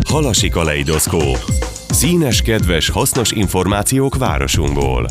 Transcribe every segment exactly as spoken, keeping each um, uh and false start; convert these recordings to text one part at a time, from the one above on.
Halasi kaleidoszkóp. Színes, kedves, hasznos információk városunkból.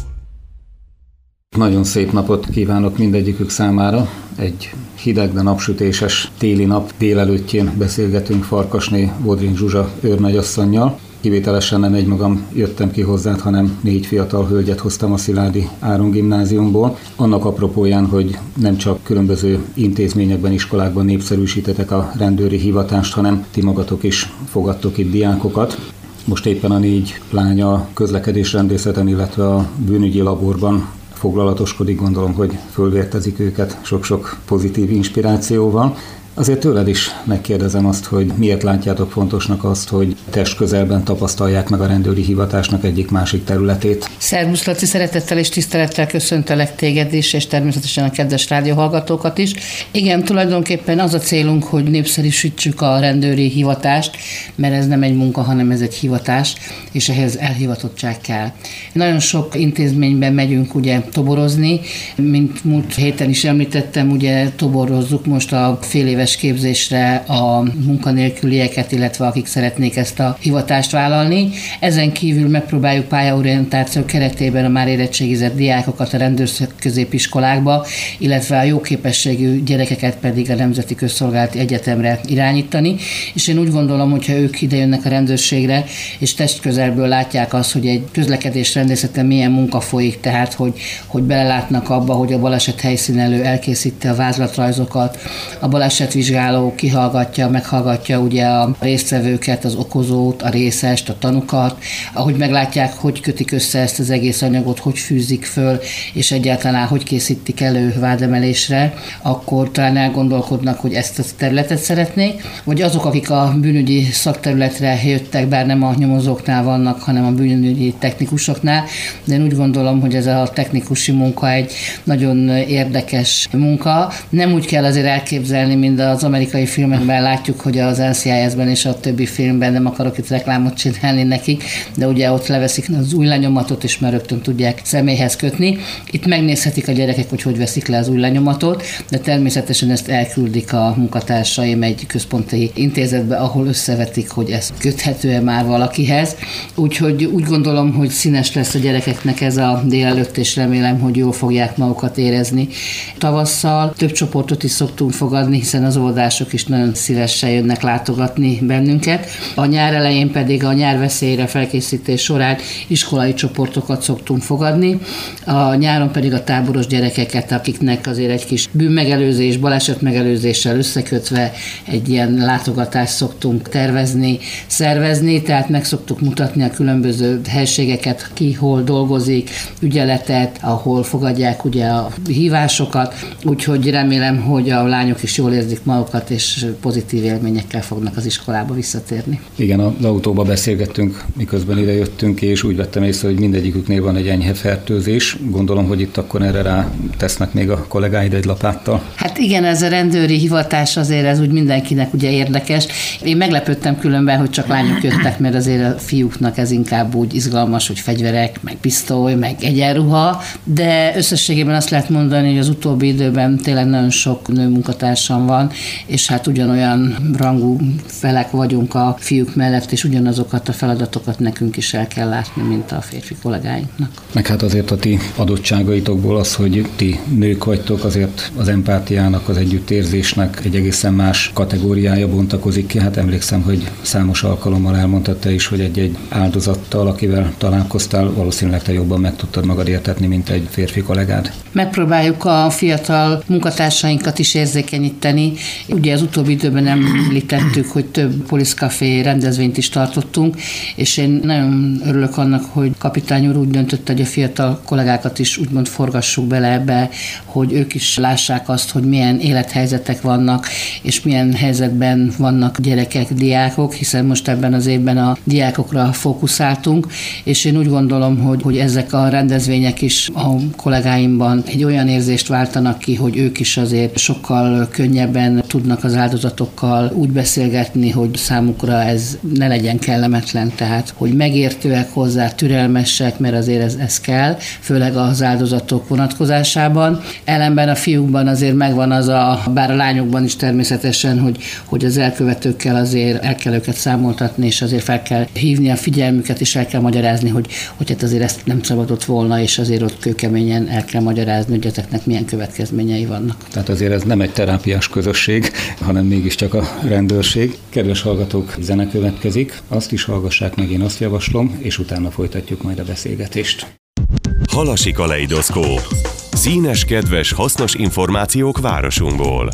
Nagyon szép napot kívánok mindegyikük számára. Egy hideg, de napsütéses téli nap délelőttjén beszélgetünk Farkasné Vodrin Zsuzsa őrnagyasszonnyal. Kivételesen nem egymagam jöttem ki hozzád, hanem négy fiatal hölgyet hoztam a Szilágyi Áron gimnáziumból. Annak apropóján, hogy nem csak különböző intézményekben, iskolákban népszerűsítetek a rendőri hivatást, hanem ti magatok is fogadtok itt diákokat. Most éppen a négy lány a közlekedésrendészeten, illetve a bűnügyi laborban foglalatoskodik, gondolom, hogy fölvértezik őket sok-sok pozitív inspirációval. Azért tőled is megkérdezem azt, hogy miért látjátok fontosnak azt, hogy testközelben tapasztalják meg a rendőri hivatásnak egyik-másik területét. Szervusz Laci, szeretettel és tisztelettel köszöntelek téged is, és természetesen a kedves rádióhallgatókat is. Igen, tulajdonképpen az a célunk, hogy népszerűsítsük a rendőri hivatást, mert ez nem egy munka, hanem ez egy hivatás, és ehhez elhivatottság kell. Nagyon sok intézményben megyünk ugye toborozni, mint múlt héten is említettem, ugye toborozzuk most a fél éves képzésre a munkanélkülieket, illetve akik szeretnék ezt a hivatást vállalni. Ezen kívül megpróbáljuk pályaorientáció keretében a már érettségizett diákokat a rendőrközépiskolákba, illetve a jó képességű gyerekeket pedig a Nemzeti Közszolgálati Egyetemre irányítani. És én úgy gondolom, hogyha ők idejönnek a rendőrségre, és testközelből látják azt, hogy egy közlekedésrendészeten milyen munka folyik, tehát hogy, hogy belelátnak abba, hogy a baleset helyszínelő elkészíti a vázlatrajzokat, a baleset vizsgáló kihallgatja, meghallgatja ugye a résztvevőket, az okozót, a részest, a tanukat, ahogy meglátják, hogy kötik össze ezt az egész anyagot, hogy fűzik föl, és egyáltalán hogy készítik elő vádemelésre, akkor talán elgondolkodnak, hogy ezt a területet szeretnék, vagy azok, akik a bűnügyi szakterületre jöttek, bár nem a nyomozóknál vannak, hanem a bűnügyi technikusoknál, de én úgy gondolom, hogy ez a technikusi munka egy nagyon érdekes munka. Nem úgy kell azért elképzelni, mint az amerikai filmekben látjuk, hogy az en cé i es-ben és a többi filmben, nem akarok itt reklámot csinálni nekik, de ugye ott leveszik az új lenyomatot, és már rögtön tudják személyhez kötni. Itt megnézhetik a gyerekek, hogy hogy veszik le az új lenyomatot, de természetesen ezt elküldik a munkatársaim egy központi intézetbe, ahol összevetik, hogy ez köthető-e már valakihez. Úgyhogy úgy gondolom, hogy színes lesz a gyerekeknek ez a délelőtt, és remélem, hogy jól fogják magukat érezni. Tavasszal több csoportot is szoktunk fogadni, hiszen az óvodások is nagyon szívesen jönnek látogatni bennünket. A nyár elején pedig a nyárveszélyre felkészítés során iskolai csoportokat szoktunk fogadni. A nyáron pedig a táboros gyerekeket, akiknek azért egy kis bűnmegelőzés, balesetmegelőzéssel összekötve egy ilyen látogatást szoktunk tervezni, szervezni, tehát meg szoktuk mutatni a különböző helységeket, ki hol dolgozik, ügyeletet, ahol fogadják ugye a hívásokat, úgyhogy remélem, hogy a lányok is jól érzik magukat, és pozitív élményekkel fognak az iskolába visszatérni. Igen, az autóba beszélgettünk, miközben ide jöttünk, és úgy vettem észre, hogy mindegyiküknél van egy enyhe fertőzés. Gondolom, hogy itt akkor erre rá tesznek még a kollégáid egy lapáttal. Hát igen, ez a rendőri hivatás azért ez úgy mindenkinek ugye érdekes. Én meglepődtem különben, hogy csak lányok jöttek, mert azért a fiúknak ez inkább úgy izgalmas, hogy fegyverek, meg pisztoly, meg egyenruha, de összességében azt lehet mondani, hogy az utóbbi időben tényleg nagyon sok nő munkatársam van, és hát ugyanolyan rangú felek vagyunk a fiúk mellett, és ugyanazokat a feladatokat nekünk is el kell látni, mint a férfi kollégáinknak. Meg hát azért a ti adottságaitokból az, hogy ti nők vagytok, azért az empátiának, az együttérzésnek egy egészen más kategóriája bontakozik ki. Hát emlékszem, hogy számos alkalommal elmondtad te is, hogy egy-egy áldozattal, akivel találkoztál, valószínűleg te jobban meg tudtad magad értetni, mint egy férfi kollégád. Megpróbáljuk a fiatal munkatársainkat is érzékenyíteni. Ugye az utóbbi időben említettük, hogy több poliszkafé rendezvényt is tartottunk, és én nagyon örülök annak, hogy kapitány úr úgy döntött, hogy a fiatal kollégákat is úgymond forgassuk bele ebbe, hogy ők is lássák azt, hogy milyen élethelyzetek vannak, és milyen helyzetben vannak gyerekek, diákok, hiszen most ebben az évben a diákokra fókuszáltunk, és én úgy gondolom, hogy, hogy ezek a rendezvények is a kollégáimban egy olyan érzést váltanak ki, hogy ők is azért sokkal könnyebben mennyiben tudnak az áldozatokkal úgy beszélgetni, hogy számukra ez ne legyen kellemetlen, tehát hogy megértőek hozzá, türelmesek, mert azért ez, ez kell, főleg az áldozatok vonatkozásában. Ellenben a fiúkban azért megvan az a, bár a lányokban is természetesen, hogy, hogy az elkövetőkkel azért el kell őket számoltatni, és azért fel kell hívni a figyelmüket, és el kell magyarázni, hogy, hogy hát azért ezt nem szabadott volna, és azért ott kőkeményen el kell magyarázni, hogy ezeknek milyen következményei vannak. Tehát azért ez nem egy terápiás közösség, hanem mégiscsak a rendőrség. Kedves hallgatók, zene következik, azt is hallgassák meg, én azt javaslom, és utána folytatjuk majd a beszélgetést. Halasi Kaleidoszkóp. Színes, kedves, hasznos információk városunkból.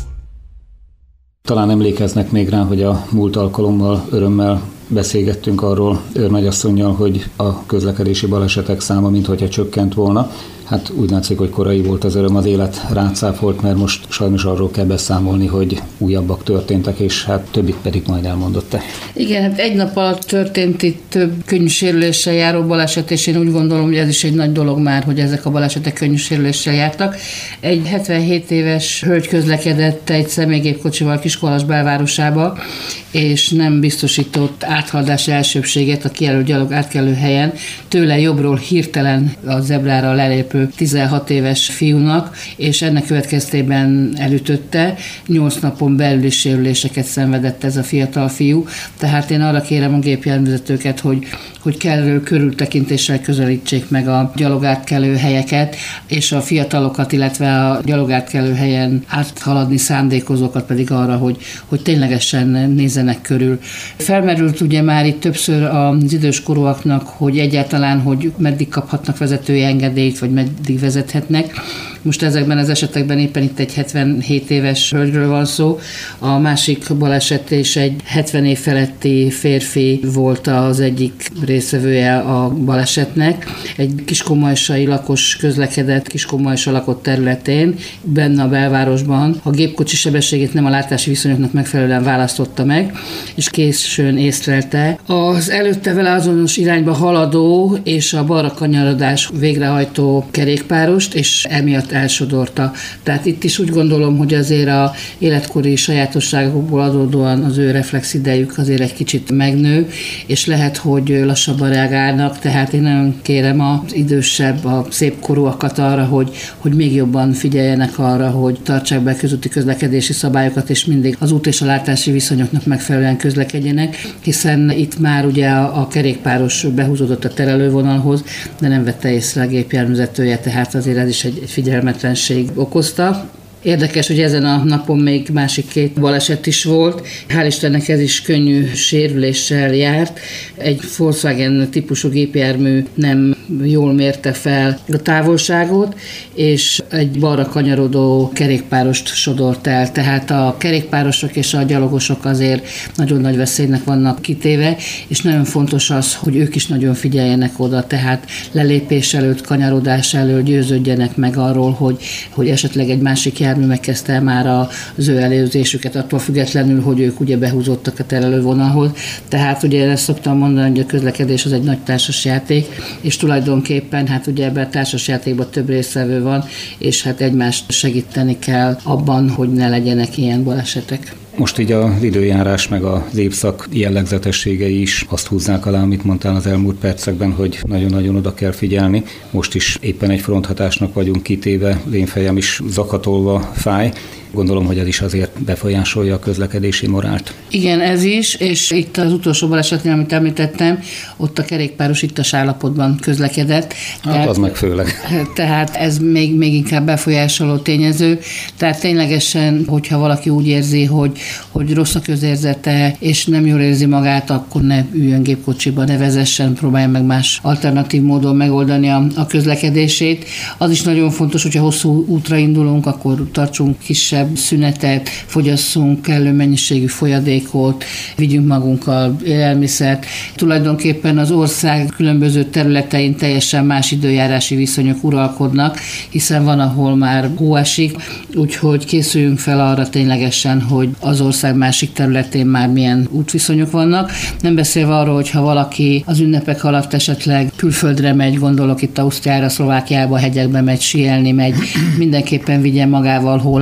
Talán emlékeznek még rá, hogy a múlt alkalommal örömmel beszélgettünk arról őrnagyasszonnyal, hogy a közlekedési balesetek száma minthogyha csökkent volna. Hát úgy látszik, hogy korai volt az öröm, az élet rácáfolt, mert most sajnos arról kell beszámolni, hogy újabbak történtek, és hát többit pedig majd elmondott-e. Igen, hát egy nap alatt történt itt több könnyű sérüléssel járó baleset, és én úgy gondolom, hogy ez is egy nagy dolog már, hogy ezek a balesetek könnyű sérüléssel jártak. Egy hetvenhét éves hölgy közlekedett egy személygépkocsival Kiskolas belvárosába, és nem biztosított áthaladási elsőbséget a kijelölt gyalog átkelő helyen. Tőle jobbról hirtelen a zebrára lelépő tizenhat éves fiúnak, és ennek következtében elütötte. nyolc napon belüli sérüléseket szenvedett ez a fiatal fiú. Tehát én arra kérem a gépjárművezetőket, hogy, hogy kellő körültekintéssel közelítsék meg a gyalogátkelő helyeket, és a fiatalokat, illetve a gyalogátkelő helyen áthaladni szándékozókat pedig arra, hogy, hogy ténylegesen nézzenek körül. Felmerült ugye már itt többször az időskorúaknak, hogy egyáltalán, hogy meddig kaphatnak vezetői engedélyt, vagy meddig vezethetnek. Most ezekben az esetekben éppen itt egy hetvenhét éves hölgyről van szó. A másik baleset és egy hetven év feletti férfi volt az egyik részvevője a balesetnek. Egy kiskomajsai lakos közlekedett Kiskomajsa lakott területén, benne a belvárosban. A gépkocsi sebességét nem a látási viszonyoknak megfelelően választotta meg, és későn észlelte az előtte vele azonos irányba haladó és a balra kanyarodás végrehajtó kerékpárost, és emiatt elsodorta. Tehát itt is úgy gondolom, hogy azért a életkori sajátosságokból adódóan az ő reflexidejük azért egy kicsit megnő, és lehet, hogy lassabban reagálnak, tehát én nagyon kérem az idősebb, a szép korúakat arra, hogy, hogy még jobban figyeljenek arra, hogy tartsák be közúti közlekedési szabályokat, és mindig az út és a látási viszonyoknak megfelelően közlekedjenek, hiszen itt már ugye a, a kerékpáros behúzódott a terelővonalhoz, de nem vette észre a gépjárművezetője, tehát azért ez is egy, egy figyelmetlenség okozta. Érdekes, hogy ezen a napon még másik két baleset is volt. Hál' Istennek ez is könnyű sérüléssel járt. Egy Volkswagen típusú gépjármű nem jól mérte fel a távolságot, és egy balra kanyarodó kerékpárost sodort el. Tehát a kerékpárosok és a gyalogosok azért nagyon nagy veszélynek vannak kitéve, és nagyon fontos az, hogy ők is nagyon figyeljenek oda, tehát lelépés előtt, kanyarodás előtt győződjenek meg arról, hogy, hogy esetleg egy másik jármű megkezdte már az ő előzésüket, attól függetlenül, hogy ők ugye behúzottak a terelővonalhoz. Tehát ugye ezt szoktam mondani, hogy a közlekedés az egy nagy társasjáték, és tulajdonképpen hát ugye ebben a társasjátékban több résztvevő van, és hát egymást segíteni kell abban, hogy ne legyenek ilyen balesetek. Most így az időjárás meg az évszak jellegzetességei is azt húzzák alá, amit mondtál az elmúlt percekben, hogy nagyon-nagyon oda kell figyelni. Most is éppen egy fronthatásnak vagyunk kitéve, én fejem is zakatolva fáj. Gondolom, hogy ez is azért befolyásolja a közlekedési morált. Igen, ez is, és itt az utolsó balesetnél, amit említettem, ott a kerékpáros ittas állapotban közlekedett. Hát tehát, az meg főleg. Tehát ez még, még inkább befolyásoló tényező. Tehát ténylegesen, hogyha valaki úgy érzi, hogy, hogy rossz a közérzete, és nem jól érzi magát, akkor ne üljön gépkocsiba, ne vezessen, próbálja meg más alternatív módon megoldani a, a közlekedését. Az is nagyon fontos, hogyha hosszú útra indulunk, akkor tartsunk kisebb szünetet, fogyasszunk kellő mennyiségű folyadékot, vigyünk magunkkal élelmiszert. Tulajdonképpen az ország különböző területein teljesen más időjárási viszonyok uralkodnak, hiszen van, ahol már hó esik, úgyhogy készüljünk fel arra ténylegesen, hogy az ország másik területén már milyen útviszonyok vannak. Nem beszélve arról, hogy ha valaki az ünnepek alatt esetleg külföldre megy, gondolok itt Ausztriára, Szlovákiába, hegyekbe megy, síelni megy, mindenképpen vigyen magával hóláncot és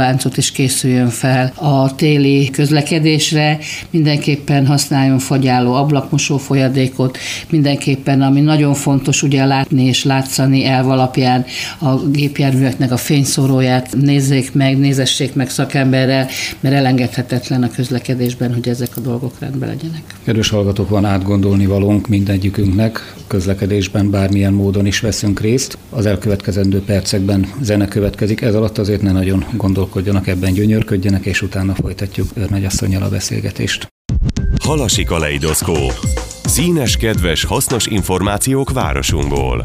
is készüljön fel a téli közlekedésre, mindenképpen használjon fagyáló ablakmosó folyadékot, mindenképpen, ami nagyon fontos ugye látni és látszani elv alapján a gépjárműveknek a fényszóróját nézzék meg, nézessék meg szakemberrel, mert elengedhetetlen a közlekedésben, hogy ezek a dolgok rendben legyenek. Kedves hallgatók, van átgondolni valónk mindegyikünknek, közlekedésben bármilyen módon is veszünk részt. Az elkövetkezendő percekben zene következik, ez alatt azért ne nagyon gondolkodjanak ebben, gyönyörködjenek, és utána folytatjuk őrnagyasszonnyal a beszélgetést. Halasi kaleidoszkóp. Színes, kedves, hasznos információk városunkból.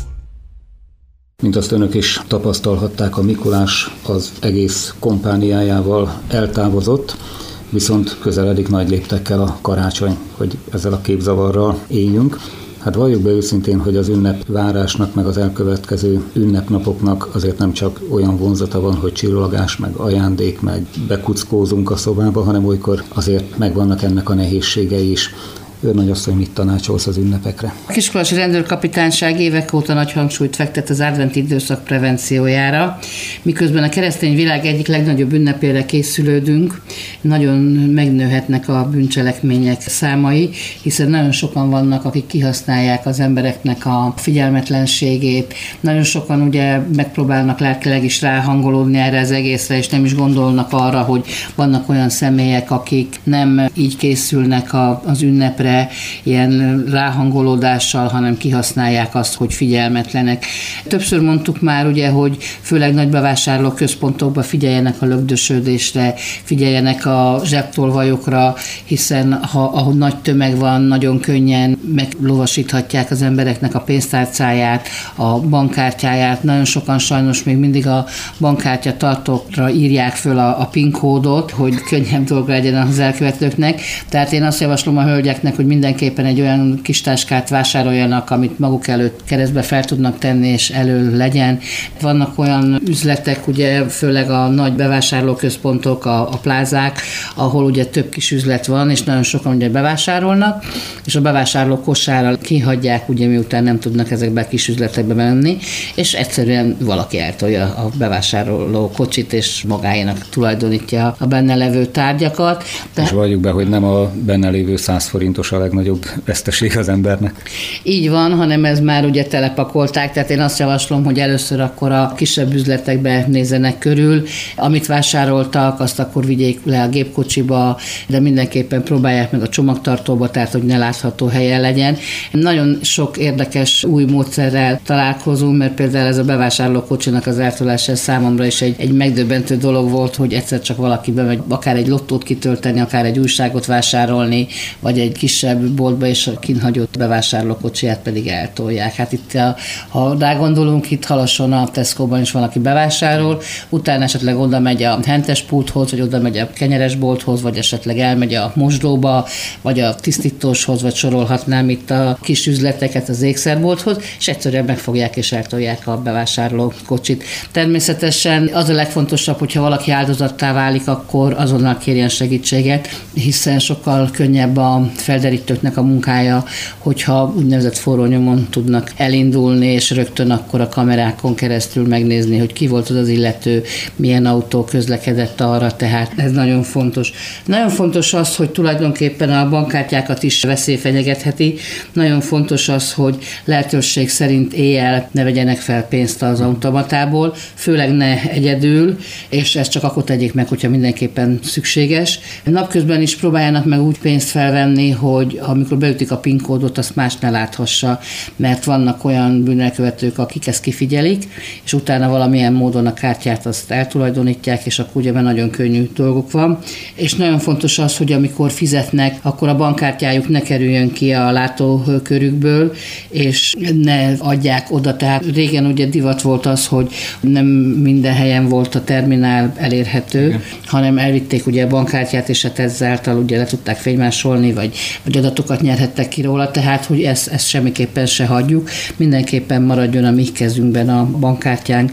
Mint azt önök is tapasztalhatták, a Mikulás az egész kompániájával eltávozott, viszont közeledik nagy léptekkel a karácsony, hogy ezzel a képzavarral éljünk. Hát valljuk be őszintén, hogy az ünnepvárásnak, meg az elkövetkező ünnepnapoknak azért nem csak olyan vonzata van, hogy csillagás, meg ajándék, meg bekuckózunk a szobába, hanem olykor azért megvannak ennek a nehézségei is. Őrnagyasszony, mit tanácsolsz az ünnepekre? A Kiskolasi Rendőrkapitányság évek óta nagy hangsúlyt fektet az adventi időszak prevenciójára, miközben a keresztény világ egyik legnagyobb ünnepére készülődünk. Nagyon megnőhetnek a bűncselekmények számai, hiszen nagyon sokan vannak, akik kihasználják az embereknek a figyelmetlenségét. Nagyon sokan ugye megpróbálnak lelkileg is ráhangolódni erre az egészre, és nem is gondolnak arra, hogy vannak olyan személyek, akik nem így készülnek az ünnepre, ilyen ráhangolódással, hanem kihasználják azt, hogy figyelmetlenek. Többször mondtuk már ugye, hogy főleg nagy bevásárlóközpontokban figyeljenek a lögdösödésre, figyeljenek a zsebtolvajokra, hiszen ha ahogy nagy tömeg van, nagyon könnyen meglovasíthatják az embereknek a pénztárcáját, a bankkártyáját. Nagyon sokan sajnos még mindig a bankkártya tartókra írják föl a, a PIN kódot, hogy könnyebb dolga legyen az elkövetőknek. Tehát én azt javaslom a hölgyeknek, hogy mindenképpen egy olyan kis táskát vásároljanak, amit maguk előtt keresztbe fel tudnak tenni, és elő legyen. Vannak olyan üzletek, ugye főleg a nagy bevásárlóközpontok, a, a plázák, ahol ugye több kis üzlet van, és nagyon sokan ugye bevásárolnak, és a bevásárló kosárral kihagyják, ugye miután nem tudnak ezekbe a kis üzletekbe menni, és egyszerűen valaki eltolja a bevásároló kocsit, és magáénak tulajdonítja a benne levő tárgyakat. De... És valljuk be, hogy nem a benne lévő száz forintos a legnagyobb veszteség az embernek. Így van, hanem ez már ugye telepakolták, tehát én azt javaslom, hogy először akkor a kisebb üzletekbe nézzenek körül, amit vásároltak, azt akkor vigyék le a gépkocsiba, de mindenképpen próbálják meg a csomagtartóba, tehát hogy ne látható helyen legyen. Nagyon sok érdekes új módszerrel találkozunk, mert például ez a bevásárlókocsinak az eltolása számomra is egy, egy megdöbbentő dolog volt, hogy egyszer csak valaki bemegy akár egy lottót kitölteni, akár egy újságot vásárolni, vagy egy kisebb boltba, és a kínhagyott bevásárlókocsiját pedig eltolják. Hát itt, ha rágondolunk, itt Halason a Tesco-ban is van, aki bevásárol, utána esetleg oda megy a hentes pulthoz, vagy oda megy a kenyeresbolthoz, vagy esetleg elmegy a mosdóba, vagy a tisztítóshoz, vagy sorolhatnám itt a kis üzleteket az ékszerbolthoz, és egyszerűen megfogják és eltolják a bevásárlókocsit. Természetesen az a legfontosabb, hogyha valaki áldozattá válik, akkor azonnal kérjen segítséget, hiszen sokkal könnyebb a felderítőknek a munkája, hogyha úgynevezett forró nyomon tudnak elindulni, és rögtön akkor a kamerákon keresztül megnézni, hogy ki volt az az illető, milyen autó közlekedett arra, tehát ez nagyon fontos. Nagyon fontos az, hogy tulajdonképpen a bankkártyákat is veszély fenyegetheti. Nagyon fontos az, hogy lehetőség szerint éjjel ne vegyenek fel pénzt az automatából, főleg ne egyedül, és ezt csak akkor tegyék meg, hogyha mindenképpen szükséges. Napközben is próbáljanak meg úgy pénzt felvenni, hogy amikor beütik a PIN kódot, azt más ne láthassa, mert vannak olyan bűnelkövetők, akik ezt kifigyelik, és utána valamilyen módon a kártyát azt eltulajdonítják, és akkor ugye nagyon könnyű dolgok van. És nagyon fontos az, hogy amikor fizetnek, akkor a bankkártyájuk ne kerüljön ki a látókörükből, és ne adják oda. Tehát régen ugye divat volt az, hogy nem minden helyen volt a terminál elérhető, igen, hanem elvitték ugye a bankkártyát, és hát ezáltal ugye le tudták fénymásolni, vagy, vagy adatokat nyerhettek ki róla, tehát hogy ezt, ezt semmiképpen se hagyjuk. Mindenképpen maradjon a mi kezünkben a bankkártyánk,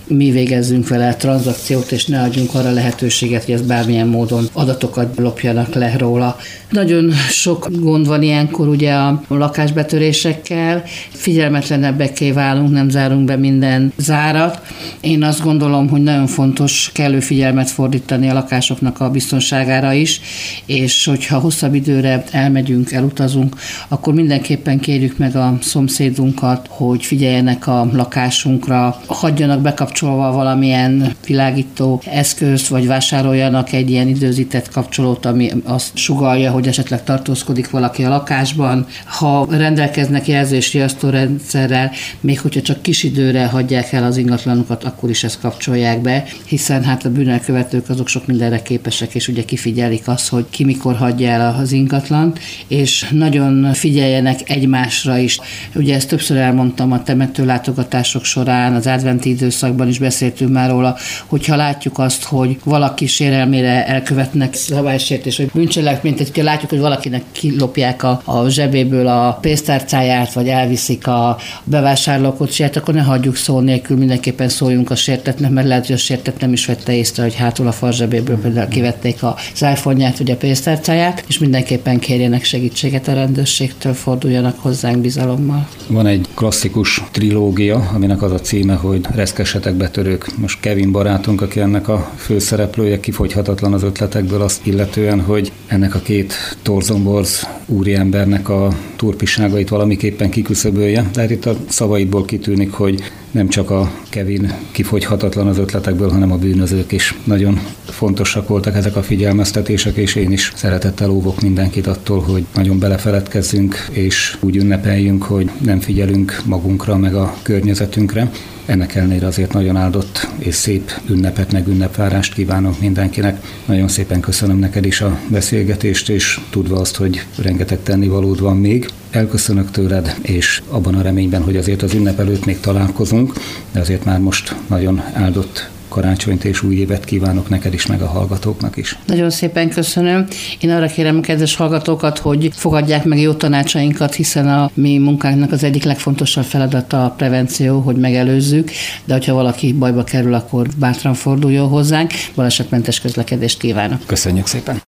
mi végezzünk vele tranzakciót, és ne adjunk arra lehetőséget, hogy ez bármilyen módon adatokat lopjanak le róla. Nagyon sok gond van ilyenkor ugye a lakásbetörésekkel, figyelmetlenebbekké válunk, nem zárunk be minden zárat. Én azt gondolom, hogy nagyon fontos kellő figyelmet fordítani a lakásoknak a biztonságára is, és hogyha hosszabb időre elmegyünk, elutazunk, akkor mindenképpen kérjük meg a szomszédunkat, hogy figyeljenek a lakásunkra, hagyjanak bekapcsolva valamilyen világító eszközt, vagy vásároljanak egy ilyen időzített kapcsolót, ami azt sugallja, hogy esetleg tartózkodik valaki a lakásban. Ha rendelkeznek jelzésriasztó rendszerrel, még hogyha csak kis időre hagyják el az ingatlanukat, akkor is ezt kapcsolják be, hiszen hát a bűnelkövetők azok sok mindenre képesek, és ugye kifigyelik azt, hogy ki mikor hagyja el az ingatlant, és nagyon figyeljenek egymásra is. Ugye ezt többször elmondtam a temetőlátogatások során, az adventi időszakban is beszéltünk már róla, hogyha látjuk azt, hogy valaki sérelmére elkövetnek szabálysértés, vagy bűncselekményt, hogyha látjuk, hogy valakinek kilopják a, a zsebéből a pénztárcáját, vagy elviszik a bevásárlókocsiját, akkor ne hagyjuk szó nélkül, mindenképpen szóljunk a sértetnek, mert lehet, hogy a sértett nem is vette észre, hogy hátul a farzsebéből például kivették az iPhone-ját, vagy a pénztárcáját, és mindenképpen kérjenek segítséget a rendőrségtől, forduljanak hozzánk bizalommal. Van egy klasszikus trilógia, aminek az a címe, hogy Reszkessetek betörők. Most Kevin barátunk, aki ennek a főszereplője, kifogyhatatlan az ötletekből azt illetően, hogy ennek a két torzomborz úriembernek a turpiságait valamiképpen kiküszöbölje. De hát itt a szavaidból kitűnik, hogy nem csak a Kevin kifogyhatatlan az ötletekből, hanem a bűnözők is. Nagyon fontosak voltak ezek a figyelmeztetések, és én is szeretettel óvok mindenkit attól, hogy nagyon belefeledkezzünk, és úgy ünnepeljünk, hogy nem figyelünk magunkra, meg a környezetünkre. Ennek ellenére azért nagyon áldott és szép ünnepet, meg ünnepvárást kívánok mindenkinek. Nagyon szépen köszönöm neked is a beszélgetést, és tudva azt, hogy rengeteg tennivalód van még. Elköszönök tőled, és abban a reményben, hogy azért az ünnep előtt még találkozunk, de azért már most nagyon áldott karácsonyt és új évet kívánok neked is, meg a hallgatóknak is. Nagyon szépen köszönöm. Én arra kérem a kedves hallgatókat, hogy fogadják meg jó tanácsainkat, hiszen a mi munkánknak az egyik legfontosabb feladata a prevenció, hogy megelőzzük, de hogyha valaki bajba kerül, akkor bátran forduljon hozzánk. Balesetmentes közlekedést kívánok. Köszönjük szépen.